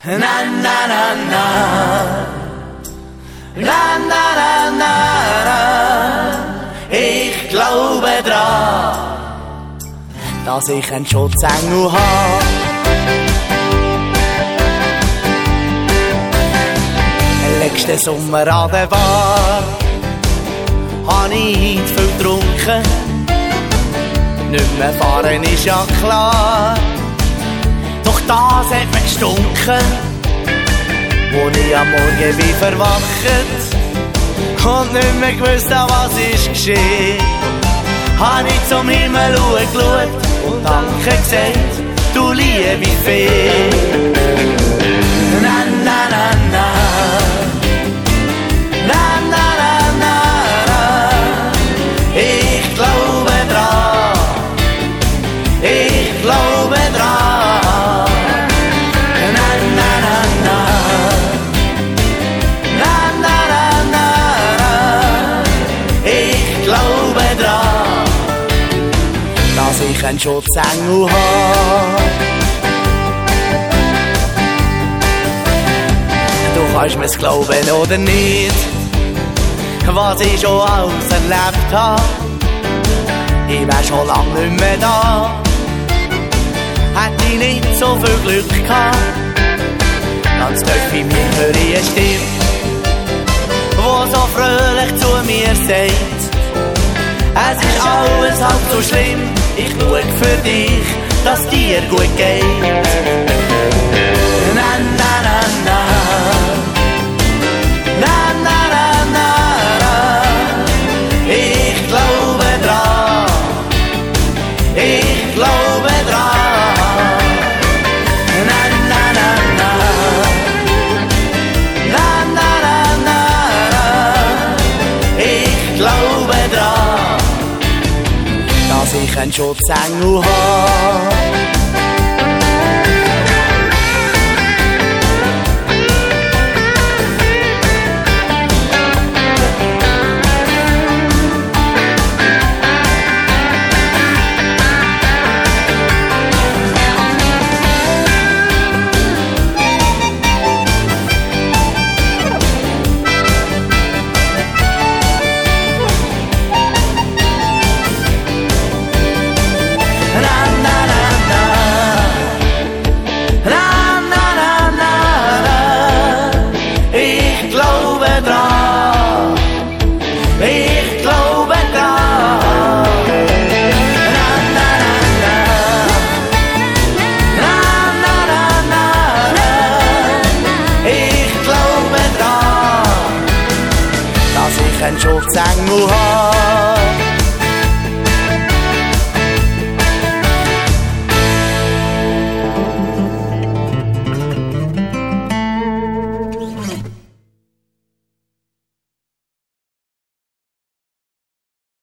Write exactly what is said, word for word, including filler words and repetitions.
Na na na na, na na na na, ich glaube dran, dass ich einen Schutzengel habe. Letzten Sommer an der Bar hab ich viel getrunken, nicht mehr fahren ist ja klar. Doch das hat mir gestunken, wo ich am Morgen bin verwacht und nicht mehr gewusst, was ist geschehen. Hab ich zum Himmel geschaut und Danke gesagt, du liebe Fee. Na na na na, na na na na, ich glaube dran, ich glaube dran. Dass ich einen Schutzengel habe. Du kannst mir's glauben oder nicht, was ich schon alles erlebt habe. Ich wär schon lang nicht mehr da, hätte ich nicht so viel Glück gehabt. Ganz tief in mir höre ich eine Stimme, die so fröhlich zu mir sagt: es ist alles halb so schlimm, ich schau für dich, dass dir gut geht. Na na na na, na na na na, ich glaube dran, ich glaube dran. Na na na na, na na na na, ich glaube dran, dass ich einen Schutzengel habe. Einen Schutzengel habe.